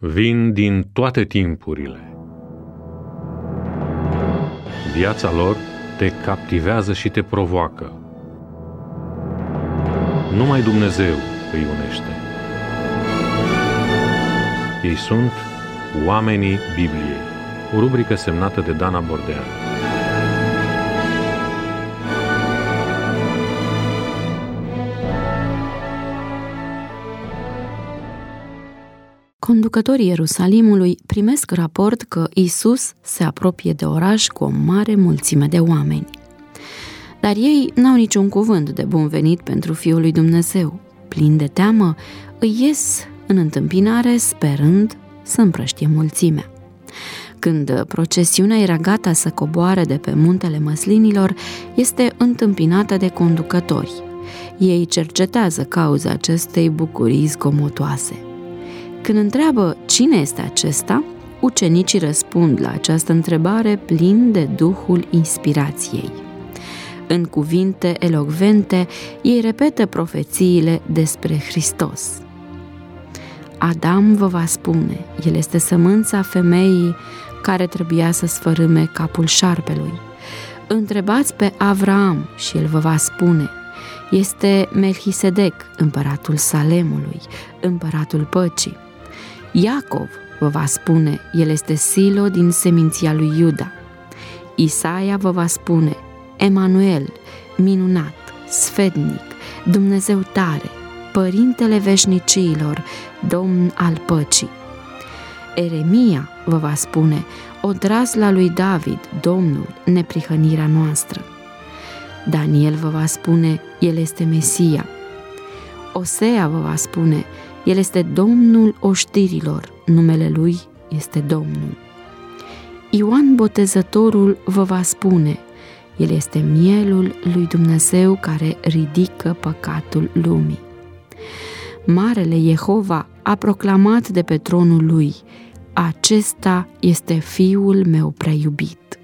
vin din toate timpurile. Viața lor te captivează și te provoacă. Numai Dumnezeu îi unește. Ei sunt Oamenii Bibliei, o rubrică semnată de Dana Bordean. Conducătorii Ierusalimului primesc raport că Iisus se apropie de oraș cu o mare mulțime de oameni. Dar ei n-au niciun cuvânt de bun venit pentru Fiul lui Dumnezeu. Plini de teamă, îi ies în întâmpinare sperând să împrăștie mulțimea. Când procesiunea era gata să coboare de pe muntele măslinilor, este întâmpinată de conducători. Ei cercetează cauza acestei bucurii zgomotoase. Când întreabă cine este acesta, ucenicii răspund la această întrebare plin de duhul inspirației. În cuvinte elocvente, ei repetă profețiile despre Hristos. Adam vă va spune, el este sămânța femeii care trebuia să sfărâme capul șarpelui. Întrebați pe Avraam și el vă va spune, este Melchisedec, împăratul Salemului, împăratul păcii. Iacov vă va spune, el este Silo din seminția lui Iuda. Isaia vă va spune, Emanuel, minunat, sfetnic, Dumnezeu tare, Părintele veșnicilor, Domn al păcii. Eremia vă va spune, Odrazla lui David, Domnul, neprihănirea noastră. Daniel vă va spune, el este Mesia. Osea vă va spune, el este Domnul oștirilor, numele lui este Domnul. Ioan Botezătorul vă va spune, el este mielul lui Dumnezeu care ridică păcatul lumii. Marele Jehova a proclamat de pe tronul lui, acesta este Fiul meu prea iubit.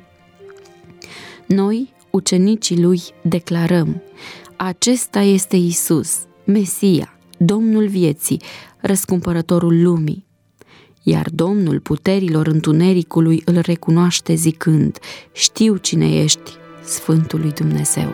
Noi, ucenicii lui, declarăm, acesta este Iisus, Mesia, Domnul vieții, răscumpărătorul lumii. Iar Domnul puterilor întunericului îl recunoaște zicând, știu cine ești, Sfântul lui Dumnezeu.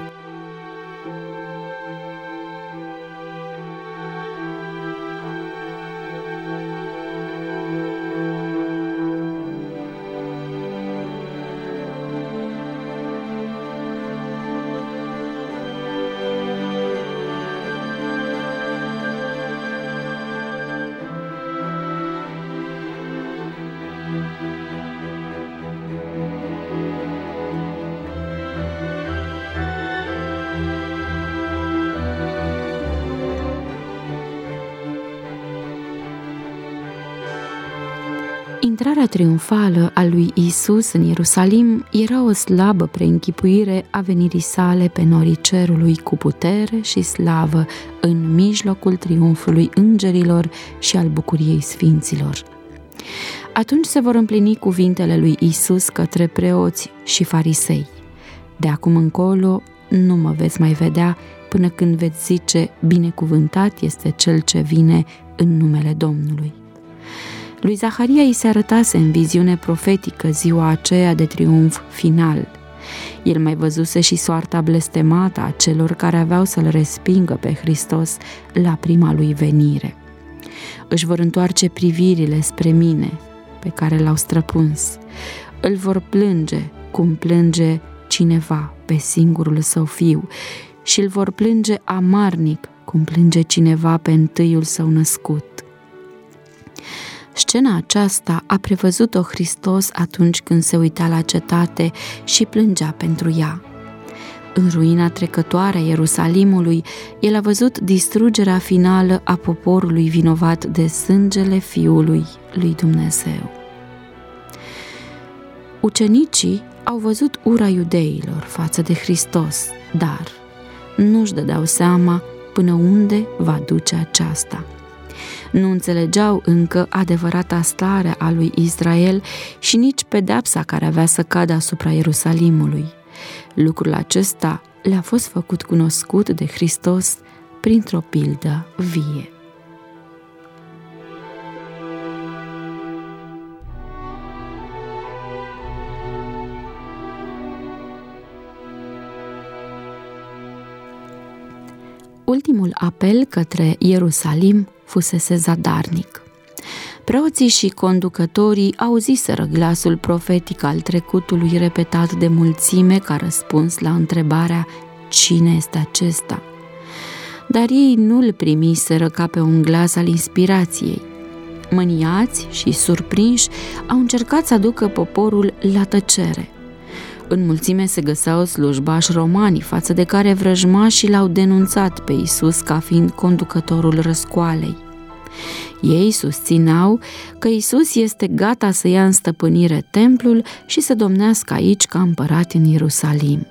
Intrarea triumfală a lui Iisus în Ierusalim era o slabă preînchipuire a venirii sale pe norii cerului cu putere și slavă în mijlocul triumfului îngerilor și al bucuriei sfinților. Atunci se vor împlini cuvintele lui Iisus către preoți și farisei. De acum încolo nu mă veți mai vedea până când veți zice, binecuvântat este cel ce vine în numele Domnului. Lui Zaharia îi se arătase în viziune profetică ziua aceea de triumf final. El mai văzuse și soarta blestemată a celor care aveau să-L respingă pe Hristos la prima lui venire. Își vor întoarce privirile spre mine, pe care l-au străpuns. Îl vor plânge cum plânge cineva pe singurul său fiu și îl vor plânge amarnic cum plânge cineva pe întâiul său născut. Scena aceasta a prevăzut-o Hristos atunci când se uita la cetate și plângea pentru ea. În ruina trecătoare a Ierusalimului, el a văzut distrugerea finală a poporului vinovat de sângele Fiului lui Dumnezeu. Ucenicii au văzut ura iudeilor față de Hristos, dar nu-și dădeau seama până unde va duce aceasta. Nu înțelegeau încă adevărata stare a lui Israel și nici pedeapsa care avea să cadă asupra Ierusalimului. Lucrul acesta le-a fost făcut cunoscut de Hristos printr-o pildă vie. Ultimul apel către Ierusalim fusese zadarnic. Preoții și conducătorii auziseră glasul profetic al trecutului repetat de mulțime ca răspuns la întrebarea cine este acesta. Dar ei nu-l primiseră ca pe un glas al inspirației. Mâniați și surprinși au încercat să aducă poporul la tăcere. În mulțime se găseau slujbași romani, față de care vrăjmașii l-au denunțat pe Iisus ca fiind conducătorul răscoalei. Ei susțineau că Iisus este gata să ia în stăpânire templul și să domnească aici ca împărat în Ierusalim.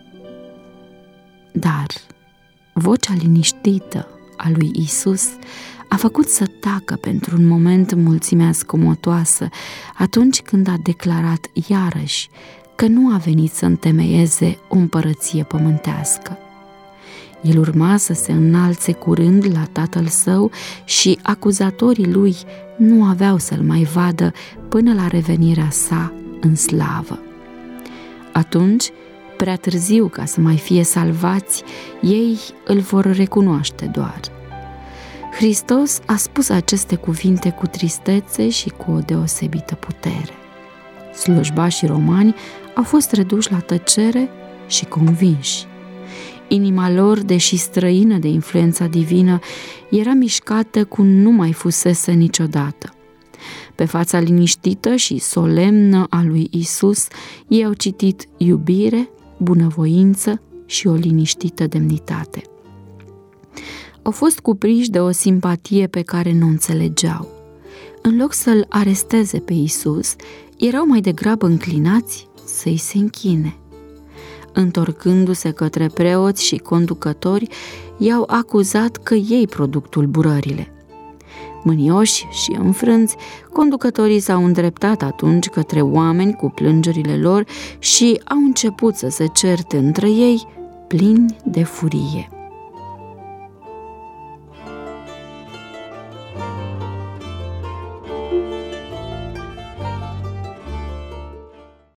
Dar vocea liniștită a lui Iisus a făcut să tacă pentru un moment mulțimea zgomotoasă atunci când a declarat iarăși că nu a venit să întemeieze o împărăție pământească. El urma să se înalțe curând la Tatăl Său și acuzatorii lui nu aveau să-l mai vadă până la revenirea sa în slavă. Atunci, prea târziu ca să mai fie salvați, ei îl vor recunoaște doar. Hristos a spus aceste cuvinte cu tristețe și cu o deosebită putere. Slujbașii romani au fost reduși la tăcere și convinși. Inima lor, deși străină de influența divină, era mișcată cum nu mai fusese niciodată. Pe fața liniștită și solemnă a lui Isus, ei au citit iubire, bunăvoință și o liniștită demnitate. Au fost cuprinși de o simpatie pe care nu înțelegeau. În loc să-l aresteze pe Isus, erau mai degrabă înclinați să-i se închine. Întorcându-se către preoți și conducători, i-au acuzat că ei produc tulburările. Mânioși și înfrânți, conducătorii s-au îndreptat atunci către oameni cu plângerile lor și au început să se certe între ei, plini de furie.